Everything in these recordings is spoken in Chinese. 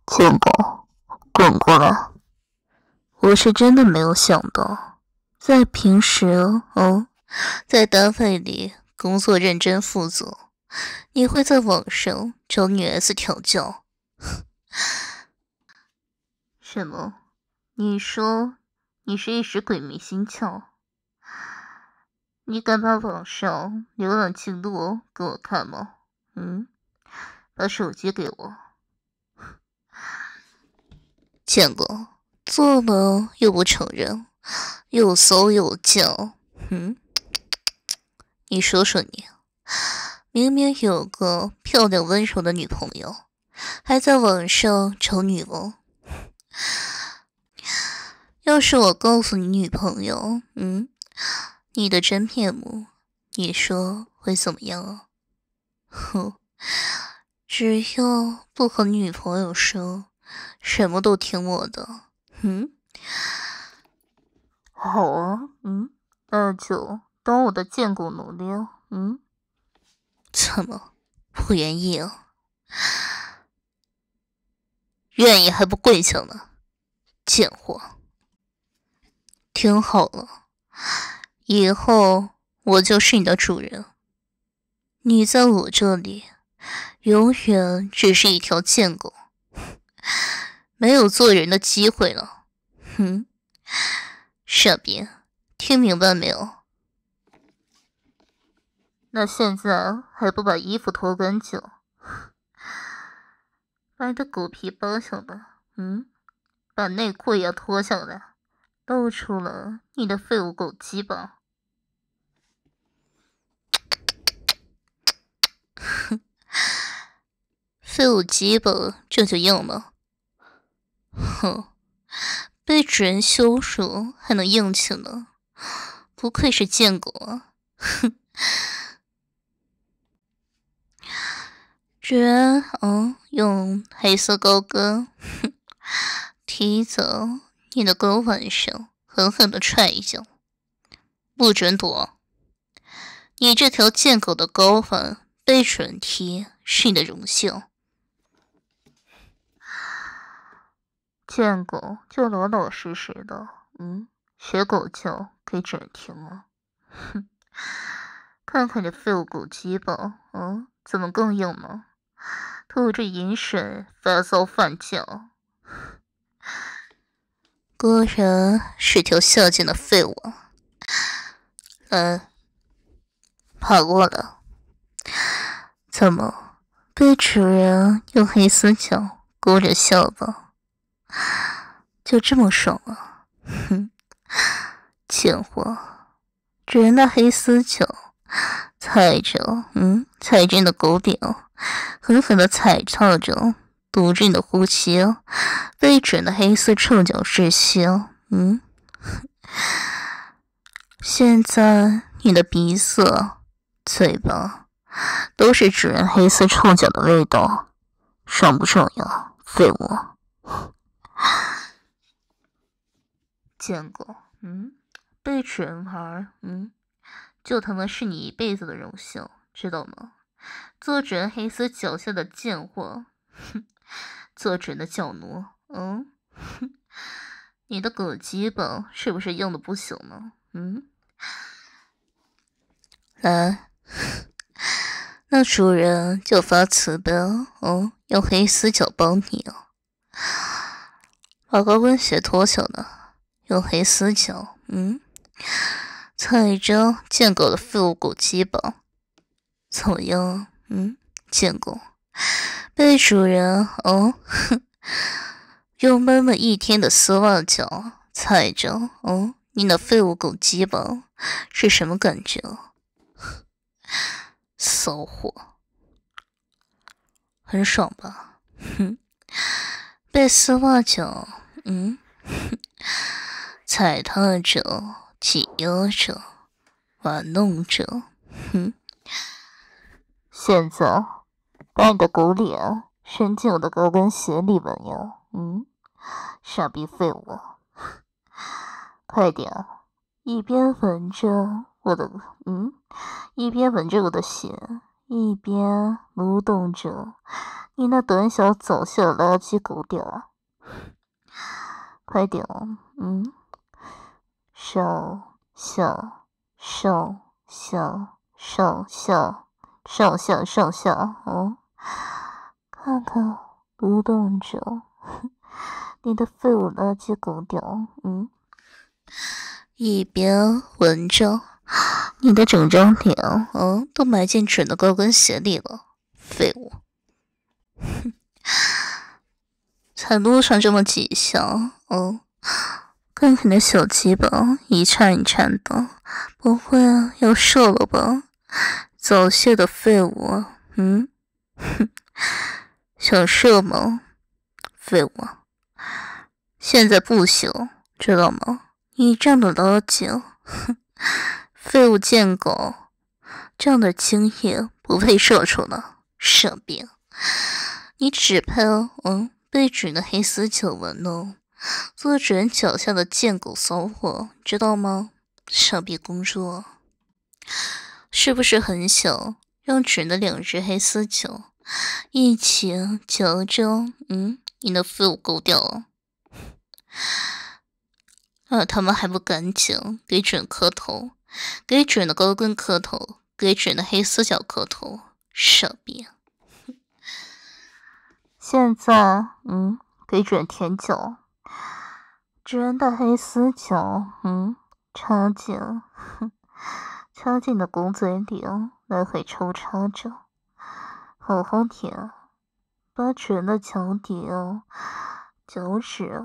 贱狗，滚过来！我是真的没有想到，在平时在单位里工作认真负责，你会在网上找女 S 调教。什么？你说你是一时鬼迷心窍？你敢把网上浏览记录给我看吗？把手机给我。见过，做了又不承认，又搜又叫。你说说你，明明有个漂亮温柔的女朋友，还在网上找女王。要是我告诉你女朋友，你的真面目，你说会怎么样啊？只要不和女朋友说，什么都听我的。好啊，那就当我的贱狗奴隶了。怎么不愿意啊？愿意还不跪下呢，贱货！听好了，以后我就是你的主人，你在我这里永远只是一条贱狗，没有做人的机会了。傻逼，听明白没有？那现在还不把衣服脱干净？把你的狗皮扒下来，把内裤也脱下来，露出了你的废物狗鸡巴。废物鸡巴这就硬了？被主人羞辱还能硬气呢，不愧是贱狗啊！主人用黑色高跟踢走你的睾丸上，狠狠地踹一脚，不准躲！你这条贱狗的睾丸被主人踢是你的荣幸。见狗就老老实实的，学狗叫给主人听了。看看这废物狗鸡巴，怎么更硬呢？吐着饮水发骚犯叫，果然是条下贱的废物。来，爬过来。怎么被主人用黑丝脚勾着下巴，就这么爽啊？贱货！主人的黑丝脚踩着你的狗饼，狠狠地踩踏着，堵着你的呼吸，被主人的黑丝臭脚窒息。现在你的鼻子、嘴巴都是主人黑丝臭脚的味道，爽不爽呀，废物？见过，被主人玩，就他妈是你一辈子的荣幸，知道吗？做主人黑丝脚下的贱货，做主人的脚奴，你的狗鸡巴是不是硬的不行呢？来，那主人就发慈悲，用黑丝脚帮你把高跟鞋脱下来，用黑丝脚，踩着贱狗的废物狗鸡巴，怎么样？贱狗被主人用闷闷一天的丝袜脚踩着你的废物狗鸡巴是什么感觉？骚货，很爽吧？被丝袜脚踩踏着、挤压着、玩弄着，现在把你的狗脸伸进我的高跟鞋里面呀！傻逼废物，快点，一边闻着我的鞋， 一边蠕动着你那短小早泄的垃圾狗屌。快点哦，上下上下上下上下上下哦，看看蠕动着你的废物垃圾狗屌，一边闻着你的整张脸都埋进准的高跟鞋里了，废物。才撸上这么几下看看你的小鸡巴一颤一颤的，不会要射了吧？早泄的废物，想射吗？废物，现在不行，知道吗？你这样的垃圾，废物贱狗，这样的精液不配射出了，傻逼！你只配被准的黑丝脚纹呢，做主人脚下的贱狗骚货，知道吗？傻逼公主，是不是很想让主人的两只黑丝脚一起嚼着你的废物狗屌？他们还不赶紧给准磕头，给准的高跟磕头，给准的黑丝脚磕头，傻逼！现在给准舔脚，准的黑丝脚插进的狗嘴里来回抽插着，好好舔，把准的脚底脚趾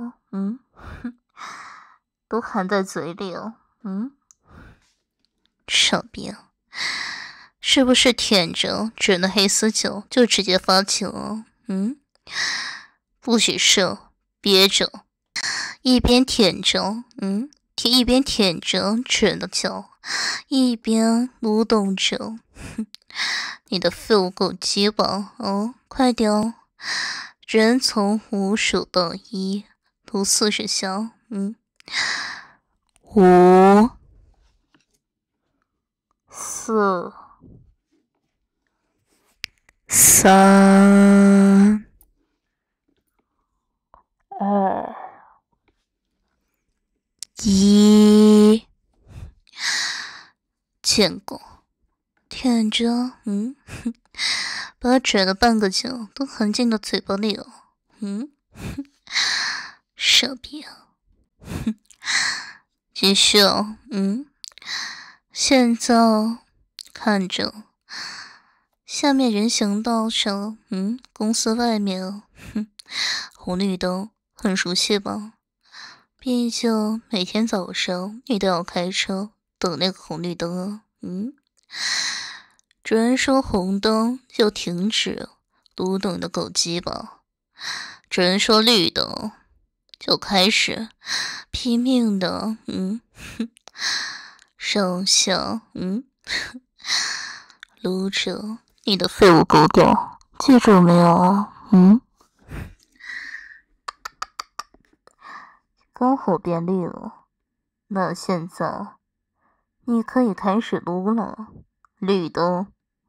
都含在嘴里傻逼，是不是舔着准的黑丝脚就直接发情了？不许射，憋着，一边舔着一边舔着准的脚，一边蠕动着你的废物狗鸡巴快点人从5数到1，读40下5、4、3、2、1，贱狗，舔着把准的半个脚都含进了嘴巴里了傻逼继续现在看着下面人行道上公司外面红绿灯很熟悉吧？毕竟每天早上你都要开车等那个红绿灯主人说红灯就停止撸动你的狗鸡巴，主人说绿灯就开始拼命的上下撸着你的废物狗屌，记住没有啊？刚好变绿了，那现在你可以开始撸了。绿灯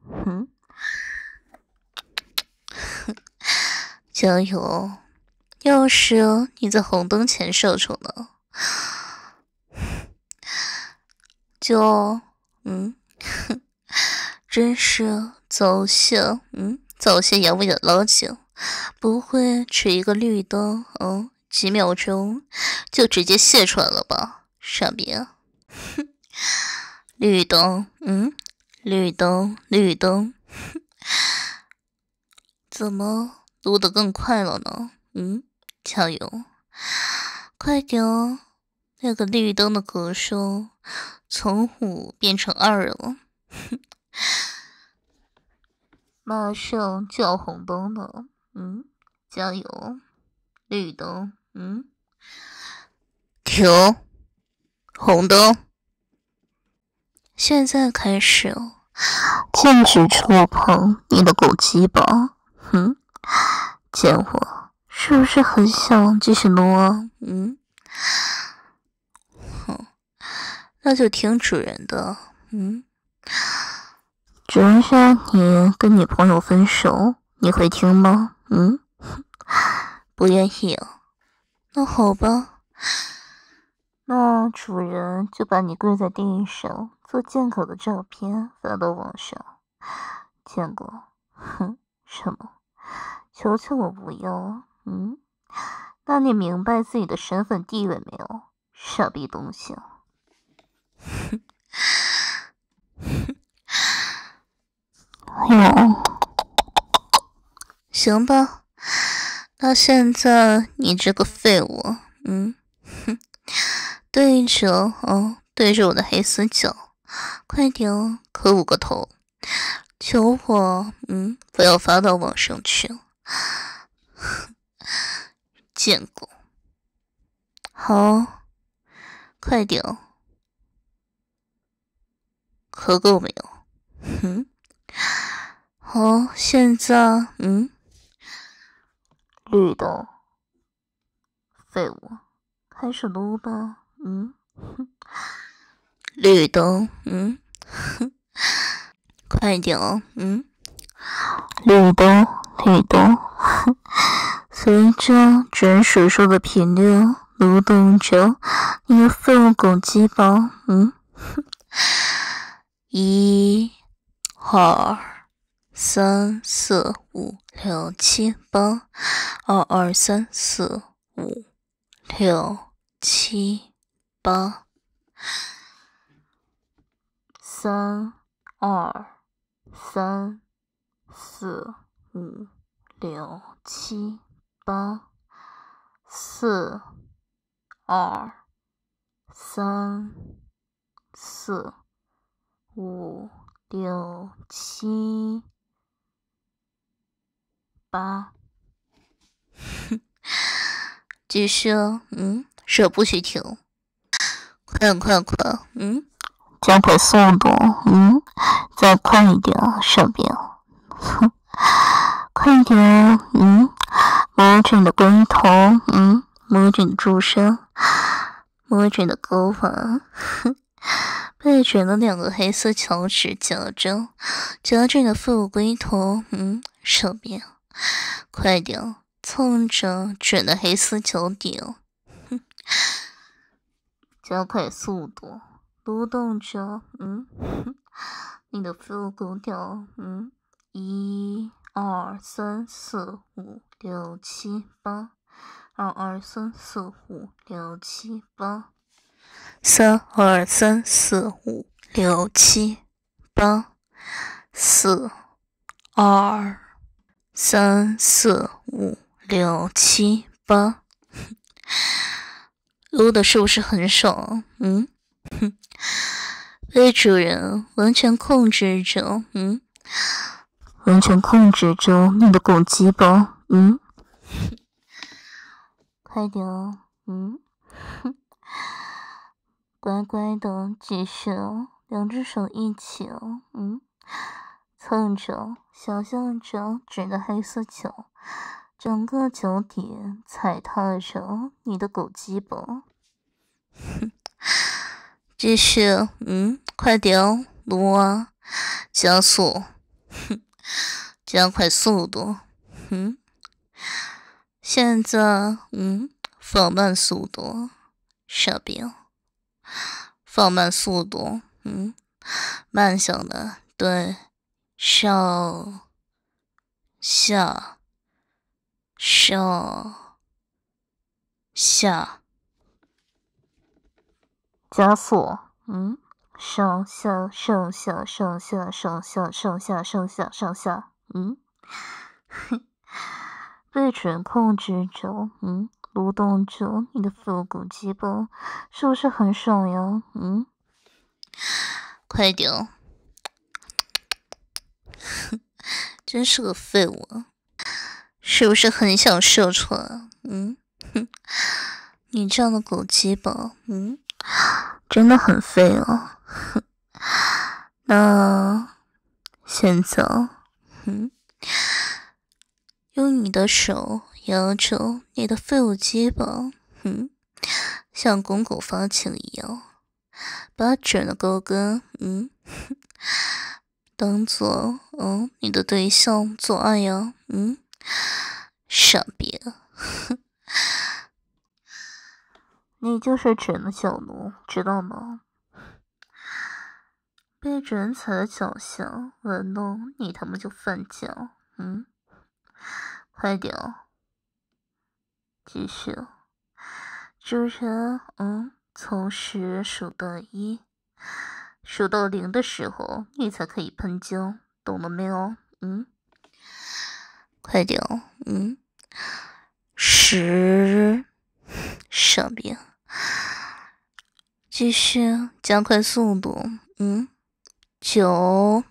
加油！要是你在红灯前射出呢，就真是早泄阳痿的垃圾，不会只一个绿灯几秒钟就直接泄出来了吧，傻逼！绿灯绿灯绿灯怎么撸得更快了呢？加油，快点哦！那个绿灯的格数从5变成2了，马上就要红灯了，加油！绿灯，停，红灯，现在开始禁止触碰你的狗鸡巴，贱货，是不是很想继续撸啊？那就听主人的， 主人说你跟女朋友分手，你会听吗？不愿意啊。那好吧，那主人就把你跪在地上做见狗的照片发到网上。见过？什么？求求我不要。那你明白自己的身份地位没有？傻逼东西啊！行吧，那现在你这个废物，对着我的黑死角，快点磕5个头，求我，不要发到网上去。见过。好，快点，磕够没有？好，现在，绿的，废物，开始撸吧。绿的，快点，绿的，随着转水数的频率蠕动着你的废物狗鸡巴。1、2、3、4、5、6、7、8，2、2、3、4、5、6、7、8，3、2、3、4、5、6、7、8，4、2、3、4、5、6、7、8，继续，手不许停，快，加快速度，再快一点，上边，快点，摸着你的龟头，摸着你的柱身，摸着你的睾丸，被卷的2个黑色脚趾夹着你的废物龟头，上边，快点，蹭着卷的黑丝脚底，加快速度，蠕动着，你的废物狗屌，1、2、3、4、5、6、7、8，2、2、3、4、5、6、7、8，3、2、3、4、5、6、7、8，4、2、3、4、5、6、7、8，撸的是不是很爽？被主人完全控制着，完全控制着你的狗鸡巴，快点，乖乖的继续，2只手一起，蹭着，想象着整个黑色脚，整个脚底踩踏着你的狗鸡巴，继续，快点撸啊，加速，加快速度，现在，放慢速度，傻逼，放慢速度，慢想的，对，上下上下，加速，上下上下上下上下上下上下上下，被准控制着，蠕动着你的腹股肌包，是不是很爽呀？快点，真是个废物，是不是很想射出来？你这样的狗鸡巴，真的很废啊。那现在，用你的手摇着你的废物鸡巴，像公狗发情一样，把整的高跟， 当做你的对象做爱呀，傻逼，你就是准的脚奴，知道吗？被人踩在脚下玩弄你他妈就犯贱，快点，继续，主人，从10数到1，数到0的时候你才可以喷浆，懂了没有？快点，10，上边，继续加快速度，9，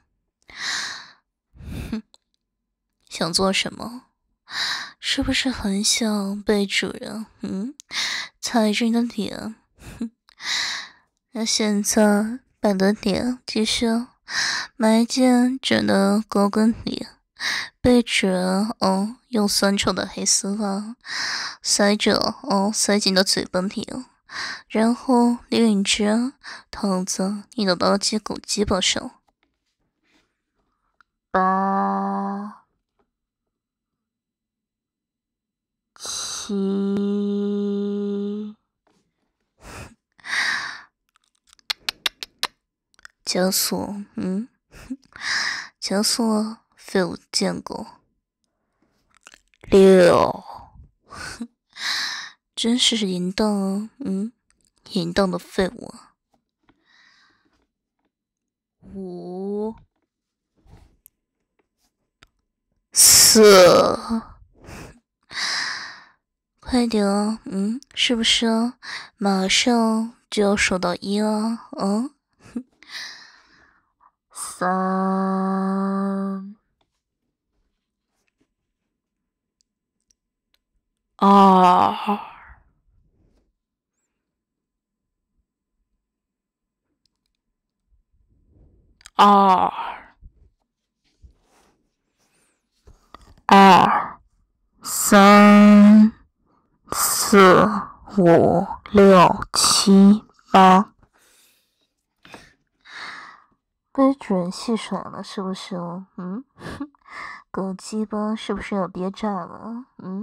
想做什么？是不是很想被主人踩着你的脸？那现在把你的脸继续埋进主人的高跟里，被主人用酸臭的黑丝袜塞进到嘴巴里，然后另一只躺在你的垃圾狗鸡巴上。8、7，加速，加速，废物贱狗。6，真是淫荡，淫荡的废物。5、4，快点，是不是马上就要数到1了？3、2、3、4、5、6、7、8，被主人戏耍了是不是？狗鸡巴是不是要憋炸了？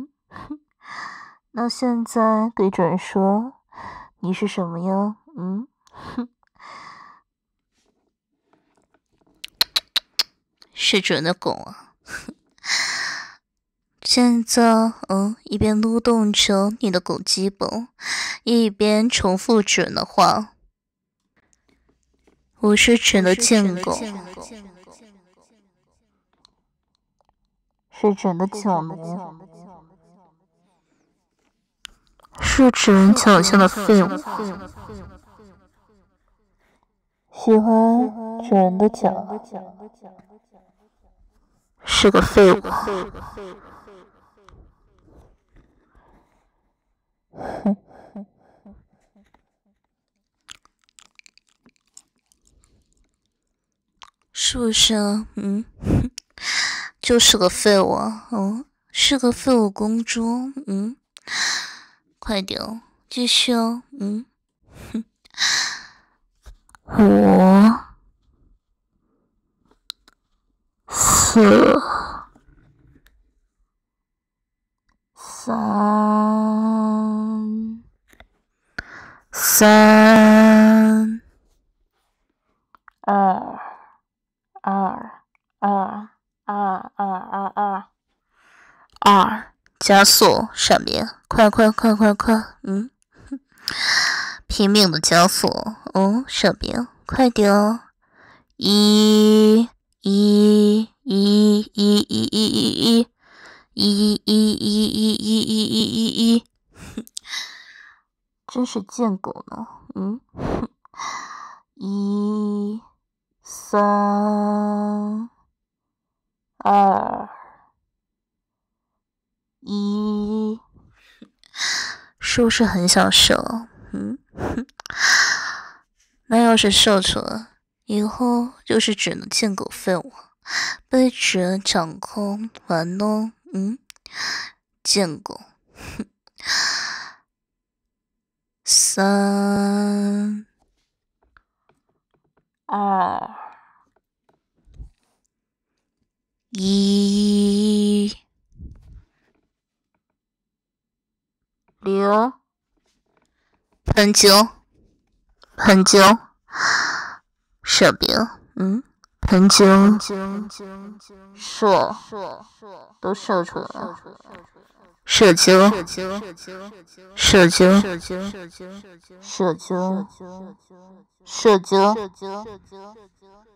那现在对主人说，你是什么呀？是主人的狗啊！现在一边撸动着你的狗鸡巴，一边重复主人的话。我是主人的贱狗，是主人的脚奴，是主人脚下的废物，喜欢主人的脚，是个废物。是不是啊？就是个废物啊！是个废物公主。快点，继续哦。5、4、3、2、加速上面，快，拼命的加速，上面，快点哦，1，真是贱狗呢，1、3、2、1，是不是很想射？那要是射出了，以后就是只能贱狗废物，被主人掌控玩弄，贱狗。3、2、 1、6，很久，很久，手柄，很久，射，都射出来了，射精，射精，射精，射精，射精。